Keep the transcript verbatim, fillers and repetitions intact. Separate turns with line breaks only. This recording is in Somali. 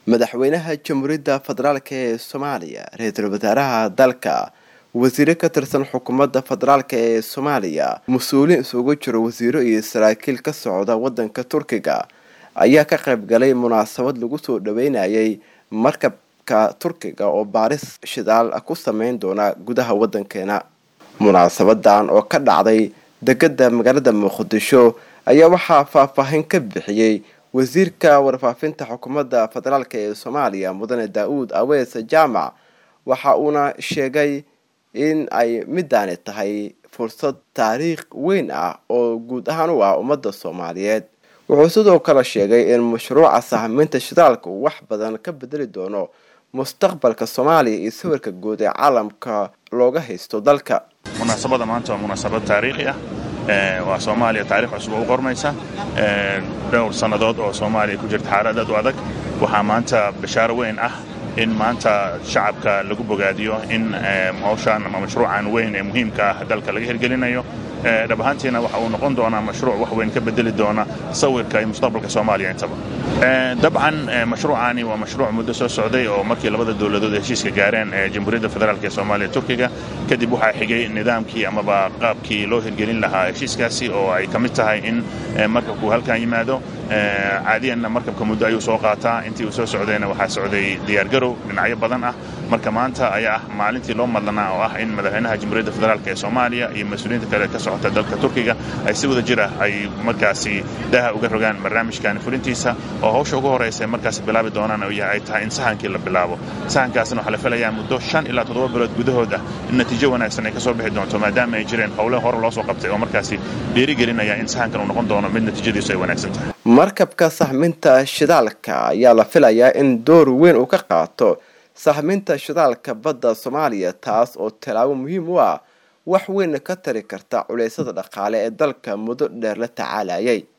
madaxweynaha jamhuuriyadda federaalka ee Soomaaliya ra'iisul wasaaraha dalka wasiir ka tirsan xukuumadda federaalka ee Soomaaliya mas'uuliin isugu jira wasiiro iyo saraakiil ka socda wadanka Turkiga ayaa ka qayb galay munaasabad lagu soo dhaweynayay markabka Turkiga oo baaris shidaal ku sameyn doona gudaha wadankeena. Munaasabadan oo ka dhacday degada magaalada Muqdisho ayaa waxaa faahfaahin ka bixiyay wasiirka warfaafinta xukuumadda federaalka ee Soomaaliya mudane Daawud Aweys Jaamac waxa uuna sheegay in ay midaan tahay fursad taariikh weyn ah oo guud ahaan u ah ummadda Soomaaliyeed. Wuxuu sidoo kale sheegay in mashruuca sahaminta shidaalka wax badan ka bedeli doono mustaqbalka Soomaaliya iyo sawirka guud ee caalamka looga haysto dalka.
Munaasabada maanta waa munaasabad taariikhi ah waa Soomaaliya taariikh cusub oo qormaysa dhowr sanadood oo Soomaaliya ku jirta xaalad aad u adag. Waxaa maanta bishaaro weyn ah in maanta shacabka lagu bogaadiyo in hawshan ama mashruucan weyn ee muhiimka ah dalka laga hirgelinayo. dhab ahaantiina waxa uu noqon doonaa mashruuc wax weyn ka bedeli doona sawirka iyo mustaqbalka Soomaaliya intaba. dabcan mashruucani waa mashruuc muddo soo socday oo markii labada dawladood heshiiska gaareen ee Jamhuuriyadda Federaalka ee Soomaaliya Turkiga kadib waxa xigay nidaamkii ama qaabkii loo hirgelin lahaa heshiiskaasi oo ay kamid tahay in markabku halkan yimaado caadiyan markabka muddo ayuu soo qaataa intii uu soo socdayna waxa socday diyaar garow dhinacyo badan ah. marka maanta ayaa ah maalintii loo madlanaa oo ah in madaxweynaha Jamhuuriyadda Federaalka ee Soomaaliya iyo mas'uuliyiinta kale ka socota dalka Turkiga ay si wada jir ah ay markaasi daha uga rogaan barnaamijkan fulintiisa oo hawsha ugu horeysa markaasi bilaabi doonaan oo yahay tahay in sahankii la bilaabo. sahankaasna waxa la filayaa muddo shan ilaa toddoba bilood gudahooda in natiijo wanaagsan ay ka soo bixi doonto maadaama ay jireen hawlo hore loo soo qabtay oo markaasi dhiirigelinaya in sahankan uu noqon doono mid natiijadiisu ay wanaagsan tahay.
markabka sahaminta shidaalka ayaa la filayaa in door weyn uu ka qaato sahaminta shidaalka badda Soomaaliya taas oo talaabo muhiim u ah wax weyn ka tari karta culeysada dhaqaale ee dalka muddo dheer la tacaalayay.